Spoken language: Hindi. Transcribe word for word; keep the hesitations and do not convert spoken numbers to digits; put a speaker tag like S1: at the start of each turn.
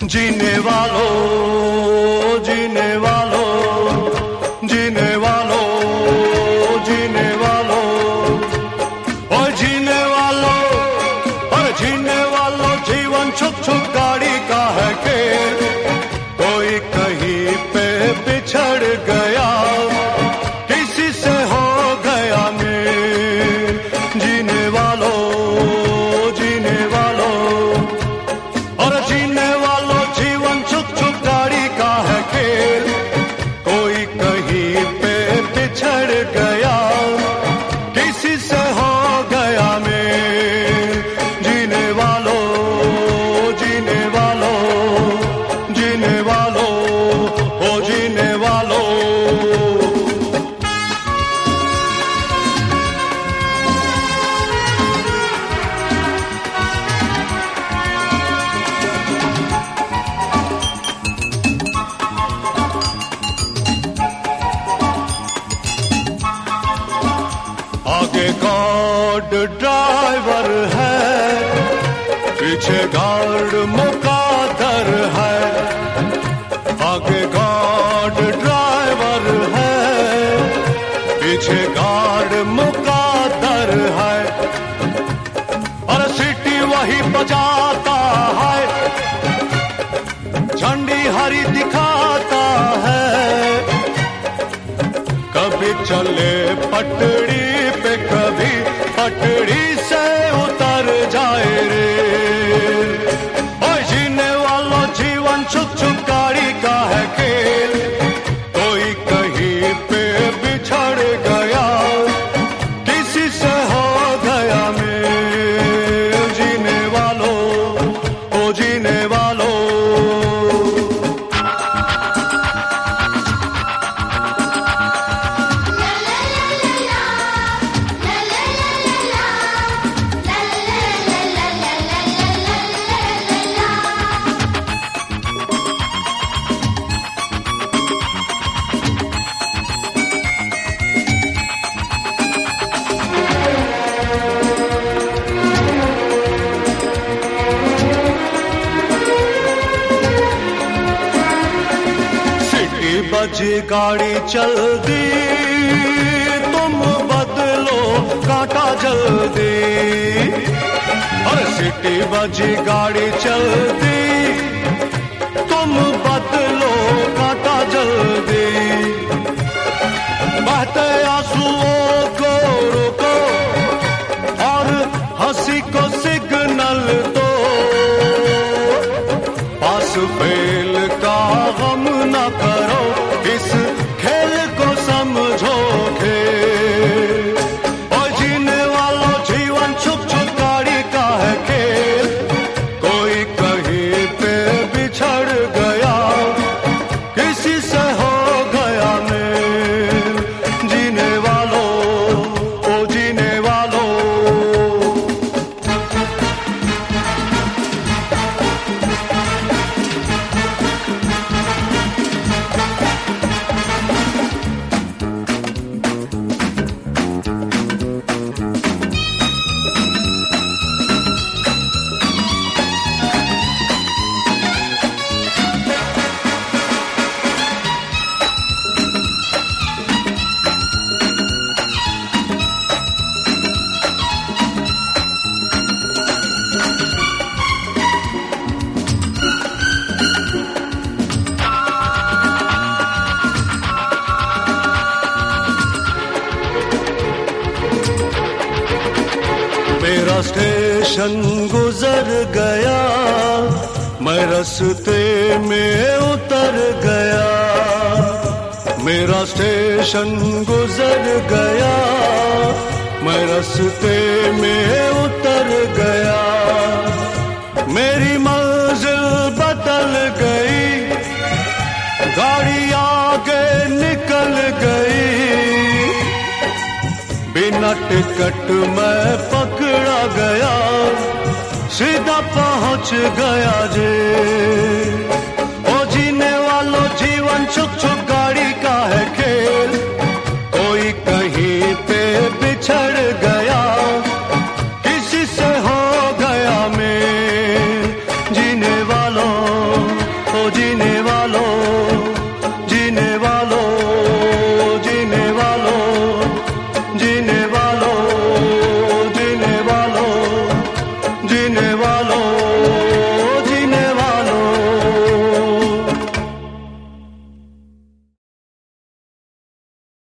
S1: जीने वालों जीने वालों जीने वालों जीने वालों और जीने वालों और जीने वालों जीवन छुक छुक गाड़ी का है खेल। कोई कहीं पे बिछड़ गया किसी से हो गया मेल। जीने वालों जीने वालों और जीने वालों जीवन छुक छुक गाड़ी का है खेल। कोई कहीं पे बिछड़ गया किसी से हो गया मेल। जीने वालों जीने वालों जीने वालों ओ जीने वालों। आगे गार्ड ड्राइवर है, पीछे गार्ड मुकादर है। आगे गार्ड ड्राइवर है, पीछे गार्ड मुकादर है। और सीटी वही बजाता है, झंडी हरी दिखाता है। कभी चले पटड़ी पे कभी पटड़ी से उतर जाए रे। ओ जीने वालों जीवन छुक छुक गाड़ी का है खेल। कोई कहीं पे बिछड़ गया किसी से हो गया मेल। जीने वालों ओ जीने वालों। बजी गाड़ी चल दी तुम बदलो कांटा जल्दी। और सिटी बजी गाड़ी चल दी तुम बदलो कांटा जल्दी। बहते आंसुओं को रोको और हंसी को सिग्नल दो। पास फेल का गम न करो, इस खेल को समझो खेल। और जीने वालों जीवन छुक छुक गाड़ी का है खेल। कोई कहीं पे बिछड़ गया किसी से हो गया मेल। जीने वालों ओ जीने वालों। मेरा स्टेशन गुजर गया, मैं रास्ते में उतर गया। मेरा स्टेशन गुजर गया, मैं रास्ते में उतर गया। मेरी मंजिल बदल गई, गाड़ी आगे निकल गई। बिना टिकट मैं पकड़ा गया, सीधा पहुंच गया जे। ओ जीने वालों जीवन छुक छुक गाड़ी का है खेल। कोई कहीं पे बिछड़ गया किसी से हो गया मेल। जीने वालों जीने